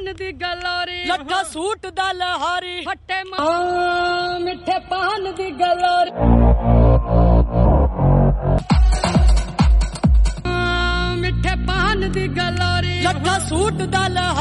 ਪਾਨ ਦੀ glory ਲੱਗਾ suit ਦਾ ਲਹਾਰੀ ਫੱਟੇ ਮਿੱਠੇ ਪਾਨ ਦੀ ਗਲੋਰੀ ਮਿੱਠੇ ਪਾਨ ਦੀ ਗਲੋਰੀ ਲੱਗਾ ਸੂਟ ਦਾ ਲਹਾਰੀ